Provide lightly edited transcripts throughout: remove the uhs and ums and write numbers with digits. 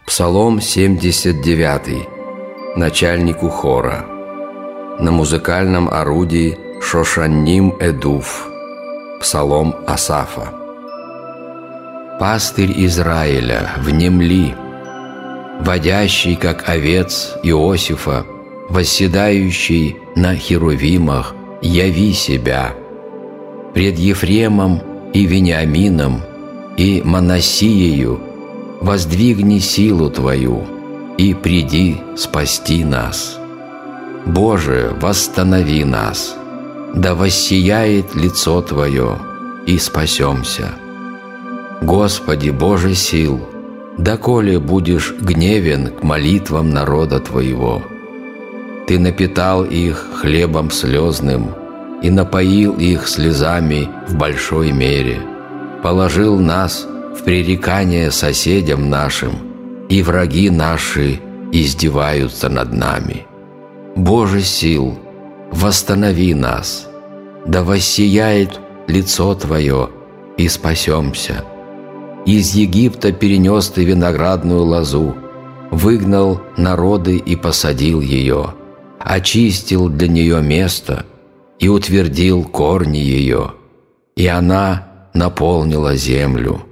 Псалом 79, начальнику хора. На музыкальном орудии Шошанним Эдув. Псалом Асафа. Пастырь Израиля, внемли, водящий, как овец Иосифа, восседающий на херувимах, яви себя. Пред Ефремом и Вениамином и Манассиею воздвигни силу Твою и приди спасти нас. Боже, восстанови нас, да воссияет лицо Твое, и спасемся. Господи, Боже сил, доколе будешь гневен к молитвам народа Твоего? Ты напитал их хлебом слезным и напоил их слезами в большой мере, положил нас в пререкание соседям нашим, и враги наши издеваются над нами. Боже сил, восстанови нас, да воссияет лицо Твое, и спасемся. Из Египта перенес Ты виноградную лозу, выгнал народы и посадил ее, очистил для нее место и утвердил корни ее, и она наполнила землю.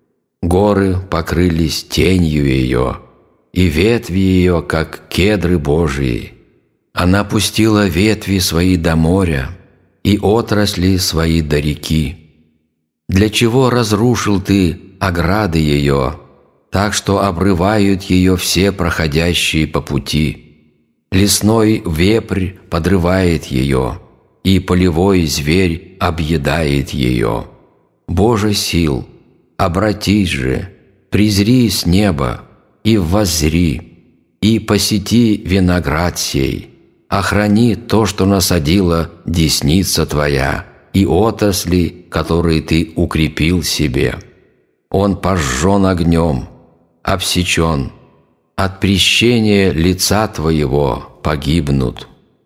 Горы покрылись тенью ее, и ветви ее, как кедры Божии. Она пустила ветви свои до моря и отрасли свои до реки. Для чего разрушил Ты ограды ее, так что обрывают ее все проходящие по пути? Лесной вепрь подрывает ее, и полевой зверь объедает ее. Боже сил, обратись же, презри с неба, и воззри, и посети виноград сей, охрани то, что насадила десница Твоя, и отрасли, которые Ты укрепил себе. Он пожжен огнем, обсечен, от прещения лица Твоего погибнут.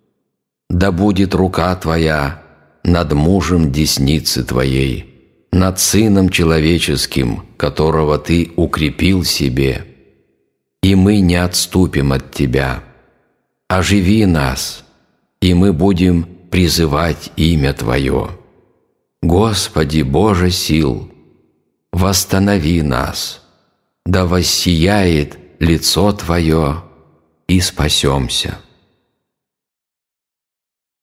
Да будет рука Твоя над мужем десницы Твоей, над Сыном Человеческим, которого Ты укрепил себе. И мы не отступим от Тебя. Оживи нас, и мы будем призывать имя Твое. Господи, Боже сил, восстанови нас, да воссияет лицо Твое, и спасемся.